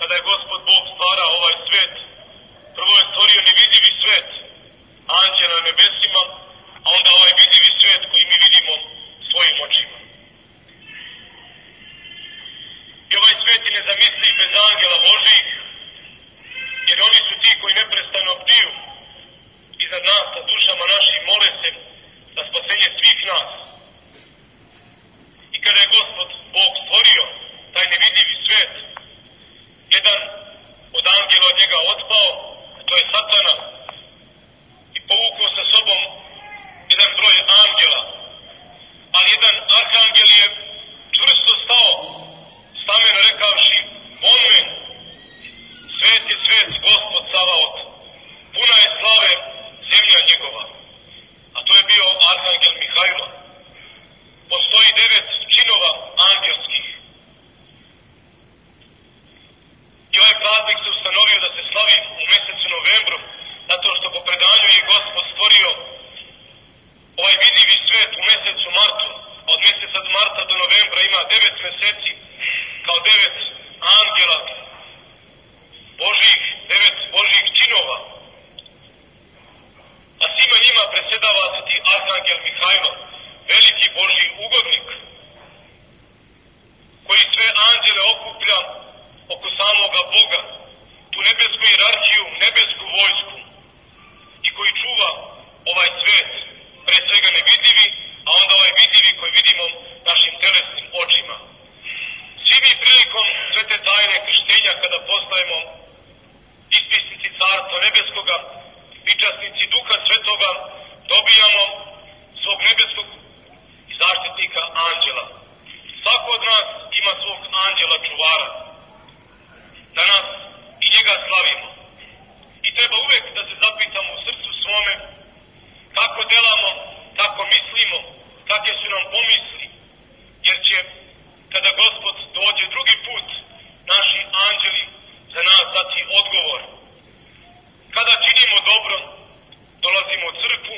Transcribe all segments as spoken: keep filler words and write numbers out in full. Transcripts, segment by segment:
kada je Gospod Bog stvarao ovaj svet, prvo je stvorio nevidivi svet, anđela na nebesima, a onda ovaj vidivi svet koji mi vidimo svojim očima. I ovaj svet je nezamisliv bez angela Božih, jer oni su ti koji neprestano bdiju iznad nas sa dušama našim, mole se za spasenje svih nas. I kada je Gospod Bog stvorio taj nevidivi svet, jedan od angela od njega otpao, to je Satana, i povukao sa sobom jedan broj angela, ali jedan arhangel je čvrsto stao, stameno rekavši: Amen, svet je svet Gospod Savaot, puna je slave zemlja njegova. A to je bio arhangel Mihajlo. Postoji devet činova angelskih. I ovaj praznik se ustanovio da se slavi u mesecu novembru, zato što po predanju je Gospod stvorio ovaj vidivi svet u mesecu martu. Od meseca marta do novembra ima devet meseci, kao devet angela Božih, devet Božih činova. A svima njima predsjedava sveti arhangel Mihajlo, veliki Božji ugodnik, koji sve anđele okuplja oko samoga Boga, tu nebesku hijerarhiju, nebesku vojsku, i koji čuva ovaj svet, pre svega nevidivi, a onda ovaj vidivi koji vidimo našim telesnim očima. Svi mi prilikom svete tajne krštenja, kada postajemo ispisnici Carstva nebeskoga, pričasnici Duha Svetoga, dobijamo svog nebeskog zaštitnika anđela. Svako od nas ima svog anđela čuvara. Danas i njega slavimo. I treba uvek da se zapitamo u srcu svome kako delamo, kako mislimo, kakve su nam pomisli. Jer će, kada Gospod dođe drugi put, naši anđeli za nas dati odgovor. Kada činimo dobro, dolazimo u crkvu,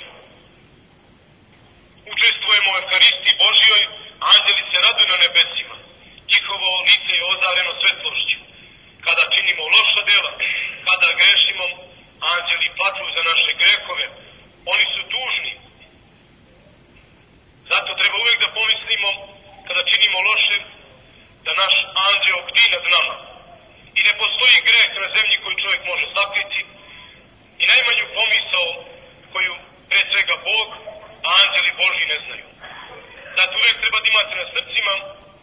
učestvujemo u Euharistiji Božjoj, anđeli se raduju na nebesima. Njihovo lice je ozareno svetlošću. Kada činimo loša dela, kada grešimo, anđeli plaču za naše grehove. Oni su tužni. Zato treba uvijek da pomislimo, kada činimo loše, da naš anđeo bdi nad nama. I ne postoji greh na zemlji koji čovjek može sakriti, i najmanju pomisao koju pre svega Bog, a anđeli Božji ne znaju. Zato uvijek treba da imate na srcima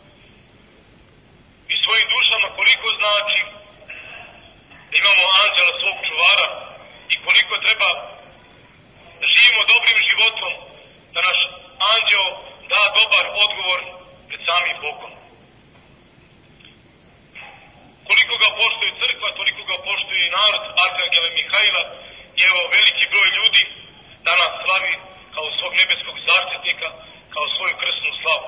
i svojim dušama koliko znači da imamo anđela svog čuvara i koliko treba da živimo dobrim životom, da naš anđeo da dobar odgovor pred samim Bogom. Koliko ga poštuje crkva, toliko ga poštuje i narod arhangela Mihajla, i evo veliki broj ljudi danas slavi kao svog nebeskog zaštitnika, kao svoju krsnu slavu.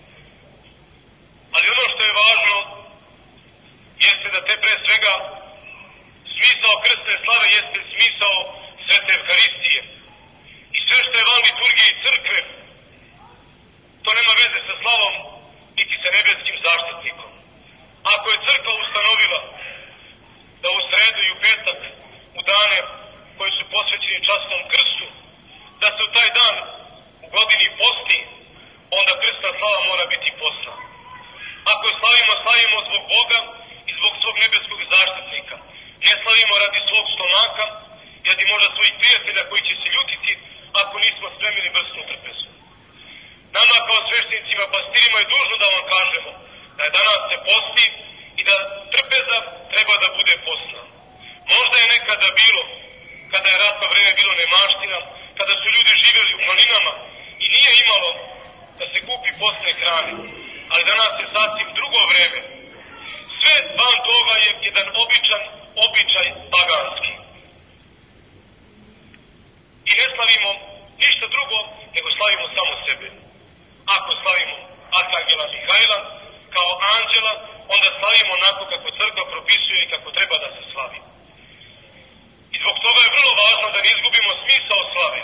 Ali ono što je važno jeste da te pre svega smisao krsne slave jeste smisao svete Evharistije. I sve što je van liturgije i crkve, to nema veze sa slavom niti sa nebeskim zaštitnikom. Ako je crkva ustanovila da u sredu i u petak, u dane koji su posvećeni časnom krstu, da se u taj dan u godini posti, onda krstna slava mora biti postna. Ako je slavimo, slavimo zbog Boga i zbog svog nebeskog zaštitnika. Ne slavimo radi svog stomaka, radi možda svojih prijatelja koji će se ljutiti ako nismo spremili vrsnu trpezu. Nama kao sveštenicima, pastirima je dužno da vam kažemo da je danas se posti i da trpeza treba da bude postna. Možda je nekada bilo, kada je ratno vreme bilo nemaština, kada su ljudi živjeli u planinama i nije imalo da se kupi postne hrane. Ali danas je sasvim drugo vreme. Sve van toga je jedan običan običaj paganski. I ne slavimo ništa drugo, nego slavimo samo sebe. Ako slavimo arhangela Mihajla kao anđela, onda slavimo onako kako crkva propisuje i kako treba da se slavi. I zbog toga je vrlo važno da ne izgubimo smisao slave.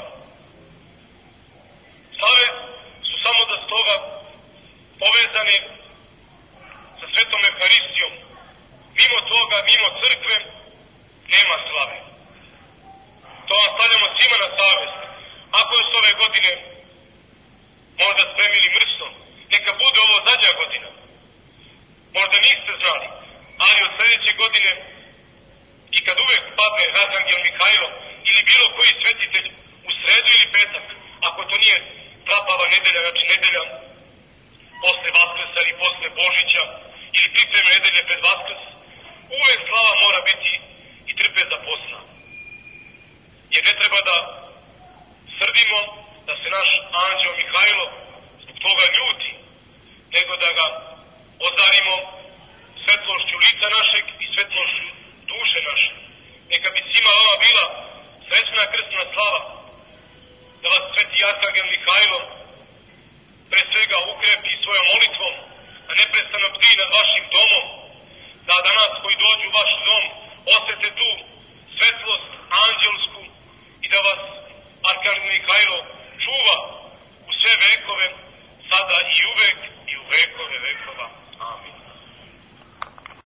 Slave su samo da s toga povezani sa svetom Euharistijom. Mimo toga, mimo crkve, nema slave. To vam stavljamo svima na savest. Ako je s ove godine možda spremili mrso, neka bude ovo zadnja godina. Možda niste znali, ali od sljedeće godine i kad uvek padne Arhangel Mihajlo ili bilo koji svetitelj u sredu ili petak, ako to nije trapava nedelja, znači nedelja posle Vaskrsa ili posle Božića ili pripreme nedelje pred Vaskrs, uvek slava mora biti i trpeza posna. Jer ne treba da srdimo, da se naš anđeo Mihajlo zbog toga ljuti, nego da ga odarimo svetlošću lica našeg i svetlošću duše naše. Neka bi svima ova bila srećna krstna slava, da vas sveti Arhangel Mihajlo pre svega ukrepi svojom molitvom, a neprestano bdi nad vašim domom, da danas koji dođu u vaš dom osjete tu svetlost anđelsku i da vas Arhangel Mihajlo čuva u sve vekove, sada i uvek i u vekove vekova. Amin.